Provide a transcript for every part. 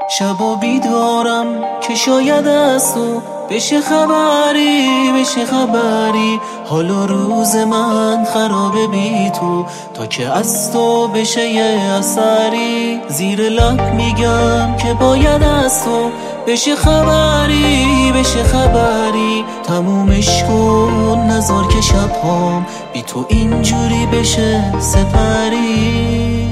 شب و بیدارم که شاید از تو بشه خبری حال و روز من خرابه بی تو، تا که از تو بشه یه اثری. زیر لب میگم که باید از تو بشه خبری تمومش کن، نذار که شبهام بی تو اینجوری بشه سپری.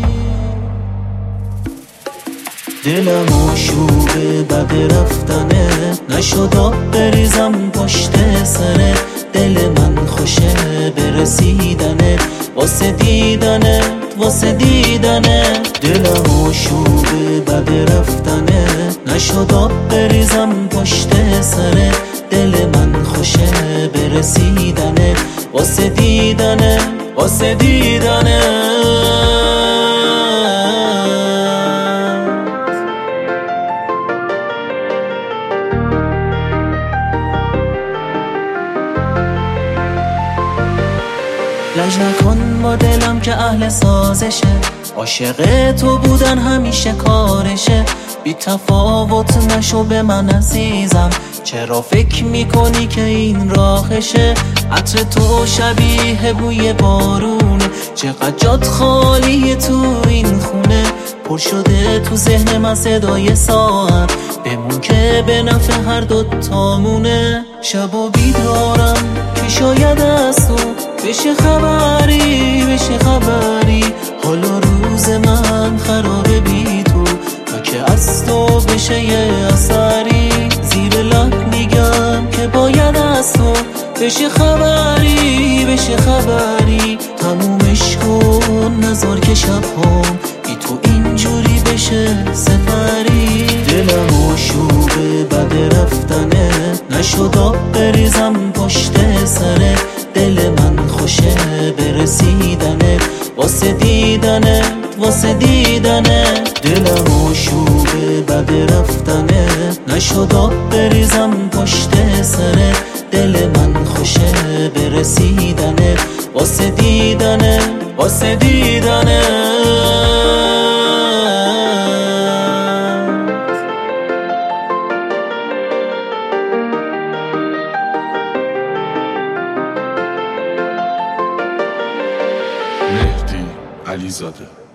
دلم آشوبه بد رفتنه، نشد آب بریزم پشت سره. دل من خوشه برسیدنه، واسه دیدنه. دلم آشوبه بد رفتنه، نشد آب بریزم پشت سره. دل من خوشه برسیدنه، واسه دیدنه. لج نکن با دلم که اهل سازشه، عاشق تو بودن همیشه کارشه. بی تفاوت نشو به من عزیزم، چرا فکر میکنی که این راهشه؟ عطر تو شبیه بوی بارونه، چقدر جات خالیه تو این خونه. پر شده تو ذهن من صدای ساعت، بمون که به نفع هر دوتامونه. شب و بیدارم که شاید از تو بشه خبری حال و روز من خرابه بی تو، تا که از تو بشه یه اثری. زیر لب میگم که باید از تو بشه خبری تمومش کن، نذار که شبهام بی تو اینجوری بشه سپری. دلم آشوبه بد رفتنه، نشد آب بریزم پشت سره. دل من خوشه برسیدنه، واسه دیدنه. دلم آشوبه بد رفتنه، نشد آب بریزم پشت سره. دل من خوشه برسیدنه، واسه دیدنه. مهدی علیزاده.